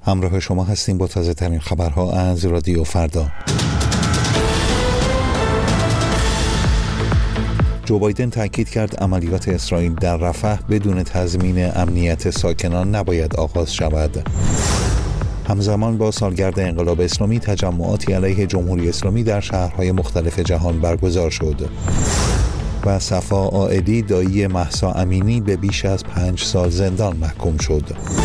همراه شما هستیم با تازه ترین خبرها از رادیو فردا. جو بایدن تاکید کرد عملیات اسرائیل در رفح بدون تضمین امنیت ساکنان نباید آغاز شود. همزمان با سالگرد انقلاب اسلامی تجمعاتی علیه جمهوری اسلامی در شهرهای مختلف جهان برگزار شد. و صفا عائلی دایی مهسا امینی به بیش از 5 سال زندان محکوم شد.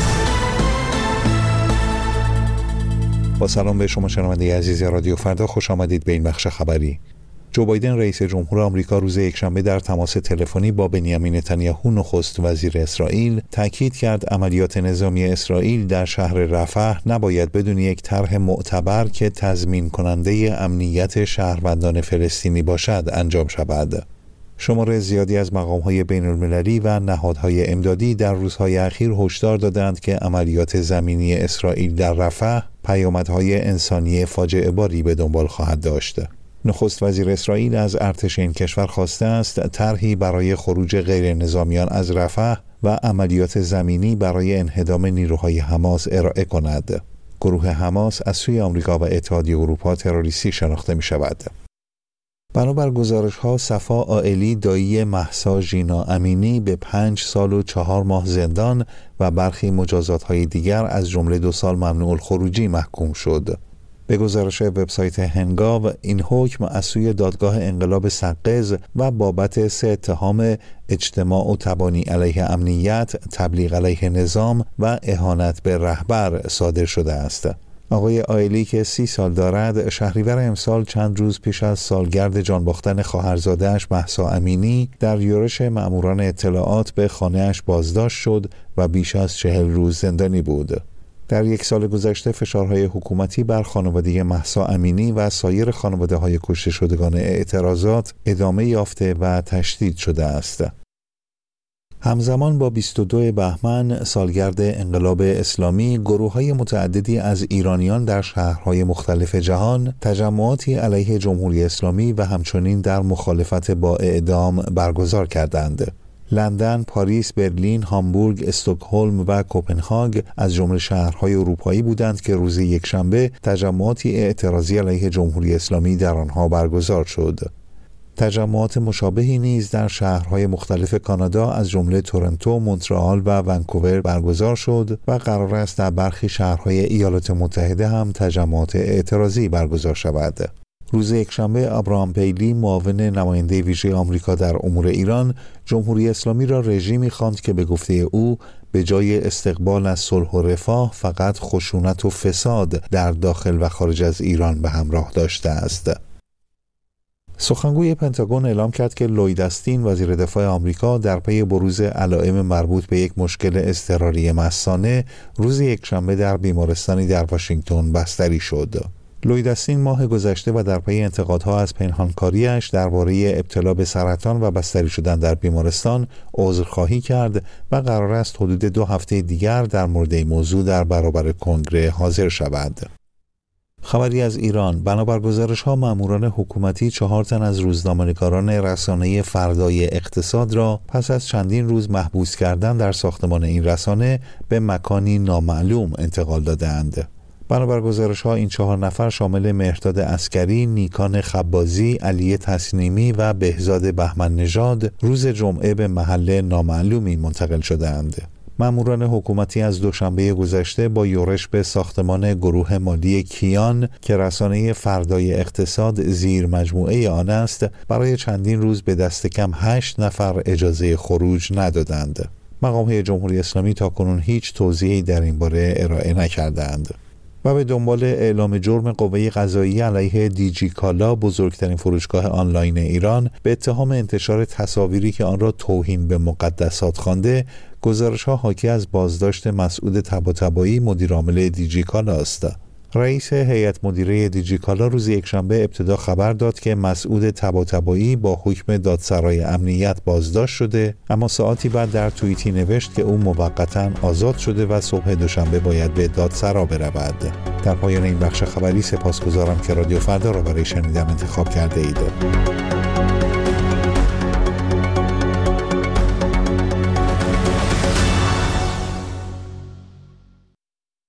با سلام به شما شنونده عزیز رادیو فردا، خوش آمدید به این بخش خبری. جو بایدن رئیس جمهور آمریکا روز یکشنبه در تماس تلفنی با بنیامین نتانیاهو نخست وزیر اسرائیل تاکید کرد عملیات نظامی اسرائیل در شهر رفح نباید بدون یک طرح معتبر که تضمین کننده امنیت شهروندان فلسطینی باشد انجام شود. شمار زیادی از مقام‌های بین‌المللی و نهادهای امدادی در روزهای اخیر هشدار دادند که عملیات زمینی اسرائیل در رفح پیامدهای انسانی فاجعه باری به دنبال خواهد داشت. نخست وزیر اسرائیل از ارتش این کشور خواسته است طرحی برای خروج غیر نظامیان از رفح و عملیات زمینی برای انهدام نیروهای حماس ارائه کند. گروه حماس از سوی آمریکا و اتحادیه اروپا تروریستی شناخته می شود. بنابر گزارش‌ها صفا عائلی دایی مهسا ژینا امینی به 5 سال و 4 ماه زندان و برخی مجازات‌های دیگر از جمله 2 سال ممنوع الخروجی محکوم شد. به گزارش وبسایت هنگاو این حکم از سوی دادگاه انقلاب سقز و بابت 3 اتهام اجتماع و تبانی علیه امنیت، تبلیغ علیه نظام و اهانت به رهبر صادر شده است. آقای عائلی که 30 سال دارد، شهریور امسال چند روز پیش از سالگرد جان باختن خواهرزاده‌اش مهسا امینی در یورش مأموران اطلاعات به خانه‌اش بازداشت شد و بیش از 40 روز زندانی بود. در 1 سال گذشته فشارهای حکومتی بر خانواده مهسا امینی و سایر خانواده‌های کشته شدگان اعتراضات ادامه یافته و تشدید شده است. همزمان با 22 بهمن سالگرد انقلاب اسلامی، گروه‌های متعددی از ایرانیان در شهرهای مختلف جهان تجمعاتی علیه جمهوری اسلامی و همچنین در مخالفت با اعدام برگزار کردند. لندن، پاریس، برلین، هامبورگ، استکهلم و کوپنهاگ از جمله شهرهای اروپایی بودند که روز یکشنبه تجمعاتی اعتراضی علیه جمهوری اسلامی در آنها برگزار شد. تجمعات مشابهی نیز در شهرهای مختلف کانادا از جمله تورنتو، مونترئال و ونکوور برگزار شد و قرار است در برخی شهرهای ایالات متحده هم تجمعات اعتراضی برگزار شود. روز یکشنبه ابراهام پیلی، معاون نماینده ویژه آمریکا در امور ایران، جمهوری اسلامی را رژیمی خواند که به گفته او به جای استقبال از صلح و رفاه فقط خشونت و فساد در داخل و خارج از ایران به همراه داشته است. سخنگوی پنتاگون اعلام کرد که لوید استین، وزیر دفاع آمریکا، در پی بروز علائم مربوط به یک مشکل اضطراری مثانه روز یکشنبه در بیمارستانی در واشنگتن بستری شد. لوید استین ماه گذشته و در پی انتقادها از پنهانکاری‌اش درباره ابتلا به سرطان و بستری شدن در بیمارستان عذرخواهی کرد و قرار است حدود 2 هفته دیگر در مورد این موضوع در برابر کنگره حاضر شود. خبری از ایران: بنابر گزارش‌ها ماموران حکومتی 4 تن از روزنامه‌نگاران رسانه فردای اقتصاد را پس از چندین روز محبوس کردن در ساختمان این رسانه به مکانی نامعلوم انتقال دادند. بنابر گزارش‌ها این 4 نفر شامل مهرداد عسکری، نیکان خبازی، علی تسنیمی و بهزاد بهمن نژاد روز جمعه به محل نامعلومی منتقل شدند. ماموران حکومتی از دوشنبه گذشته با یورش به ساختمان گروه مالی کیان که رسانه فردای اقتصاد زیر مجموعه آن است، برای چندین روز به دست کم 8 نفر اجازه خروج ندادند. مقام‌های جمهوری اسلامی تاکنون هیچ توضیحی در این باره ارائه نکردند. و به دنبال اعلام جرم قوه قضاییه علیه دیجی کالا، بزرگترین فروشگاه آنلاین ایران، به اتهام انتشار تصاویری که آن را توهین به مقدسات خوانده، گزارش‌ها حاکی از بازداشت مسعود طباطبایی، مدیرعامل دیجی کالا است. رئیس هیئت مدیره دیجی کالا روز یکشنبه ابتدا خبر داد که مسعود طباطبایی با حکم دادسرای امنیت بازداشت شده، اما ساعتی بعد در توییتی نوشت که او موقتاً آزاد شده و صبح دوشنبه باید به دادسرا برود. در پایان این بخش خبری سپاسگزارم که رادیو فردا را برای شنیدن انتخاب کرده اید.